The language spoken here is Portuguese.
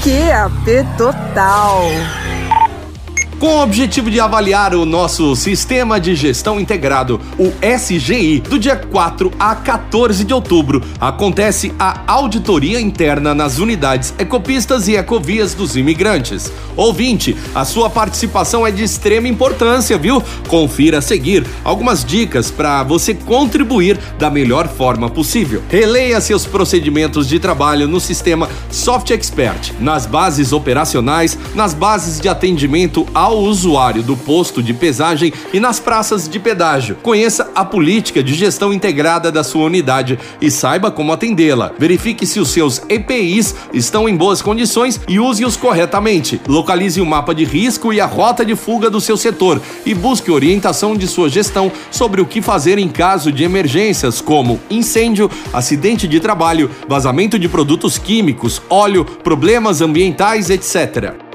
QAP Total. Com o objetivo de avaliar o nosso Sistema de Gestão Integrado, o SGI, do dia 4 a 14 de outubro, acontece a auditoria interna nas unidades ecopistas e ecovias dos imigrantes. Ouvinte, a sua participação é de extrema importância, viu? Confira a seguir algumas dicas para você contribuir da melhor forma possível. Releia seus procedimentos de trabalho no sistema Soft Expert, nas bases operacionais, nas bases de atendimento ao usuário do posto de pesagem e nas praças de pedágio. Conheça a política de gestão integrada da sua unidade e saiba como atendê-la. Verifique se os seus EPIs estão em boas condições e use-os corretamente. Localize o mapa de risco e a rota de fuga do seu setor e busque orientação de sua gestão sobre o que fazer em caso de emergências como incêndio, acidente de trabalho, vazamento de produtos químicos, óleo, problemas ambientais, etc.